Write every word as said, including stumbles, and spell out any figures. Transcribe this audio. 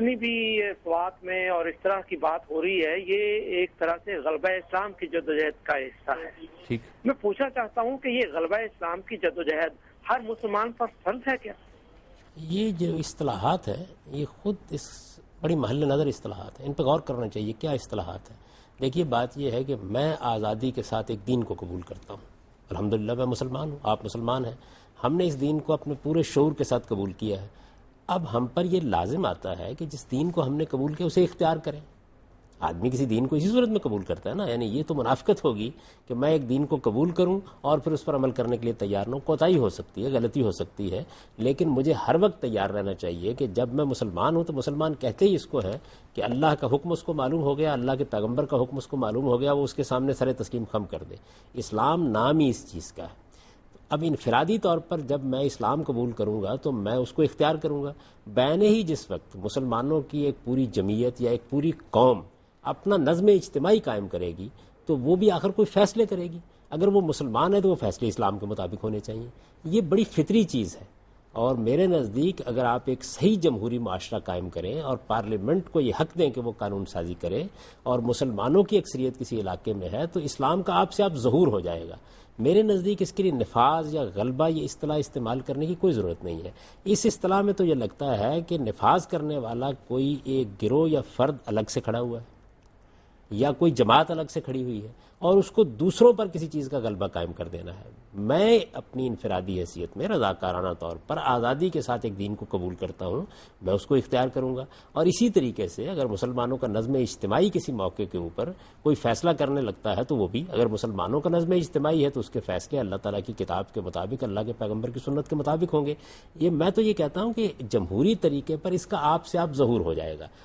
جتنی بھی سوات میں اور اس طرح کی بات ہو رہی ہے یہ ایک طرح سے غلبہ اسلام کی جدوجہد کا حصہ ہے. ٹھیک. میں پوچھنا چاہتا ہوں کہ یہ غلبہ اسلام کی جدوجہد ہر مسلمان پر فرض ہے کیا؟ یہ جو اصطلاحات ہیں یہ خود اس بڑی محل نظر اصطلاحات ہیں، ان پہ غور کرنا چاہیے کیا اصطلاحات ہیں. دیکھیے بات یہ ہے کہ میں آزادی کے ساتھ ایک دین کو قبول کرتا ہوں، الحمدللہ میں مسلمان ہوں، آپ مسلمان ہیں، ہم نے اس دین کو اپنے پورے شعور کے ساتھ قبول کیا ہے. اب ہم پر یہ لازم آتا ہے کہ جس دین کو ہم نے قبول کیا اسے اختیار کریں. آدمی کسی دین کو اسی صورت میں قبول کرتا ہے نا، یعنی یہ تو منافقت ہوگی کہ میں ایک دین کو قبول کروں اور پھر اس پر عمل کرنے کے لیے تیار نہ ہوں. کوتاہی ہو سکتی ہے، غلطی ہو سکتی ہے، لیکن مجھے ہر وقت تیار رہنا چاہیے کہ جب میں مسلمان ہوں تو مسلمان کہتے ہی اس کو ہے کہ اللہ کا حکم اس کو معلوم ہو گیا، اللہ کے پیغمبر کا حکم اس کو معلوم ہو گیا، وہ اس کے سامنے سر تسلیم خم کر دے. اسلام نام ہی اس چیز کا ہے. اب انفرادی طور پر جب میں اسلام قبول کروں گا تو میں اس کو اختیار کروں گا. بین ہی جس وقت مسلمانوں کی ایک پوری جمعیت یا ایک پوری قوم اپنا نظم اجتماعی قائم کرے گی تو وہ بھی آخر کوئی فیصلے کرے گی. اگر وہ مسلمان ہے تو وہ فیصلے اسلام کے مطابق ہونے چاہیے. یہ بڑی فطری چیز ہے، اور میرے نزدیک اگر آپ ایک صحیح جمہوری معاشرہ قائم کریں اور پارلیمنٹ کو یہ حق دیں کہ وہ قانون سازی کرے اور مسلمانوں کی اکثریت کسی علاقے میں ہے تو اسلام کا آپ سے آپ ظہور ہو جائے گا. میرے نزدیک اس کے لیے نفاذ یا غلبہ یہ اصطلاح استعمال کرنے کی کوئی ضرورت نہیں ہے. اس اصطلاح میں تو یہ لگتا ہے کہ نفاذ کرنے والا کوئی ایک گروہ یا فرد الگ سے کھڑا ہوا ہے یا کوئی جماعت الگ سے کھڑی ہوئی ہے اور اس کو دوسروں پر کسی چیز کا غلبہ قائم کر دینا ہے. میں اپنی انفرادی حیثیت میں رضاکارانہ طور پر آزادی کے ساتھ ایک دین کو قبول کرتا ہوں، میں اس کو اختیار کروں گا. اور اسی طریقے سے اگر مسلمانوں کا نظم اجتماعی کسی موقع کے اوپر کوئی فیصلہ کرنے لگتا ہے تو وہ بھی، اگر مسلمانوں کا نظم اجتماعی ہے تو اس کے فیصلے اللہ تعالیٰ کی کتاب کے مطابق، اللہ کے پیغمبر کی سنت کے مطابق ہوں گے. یہ میں تو یہ کہتا ہوں کہ جمہوری طریقے پر اس کا آپ سے آپ ظہور ہو جائے گا.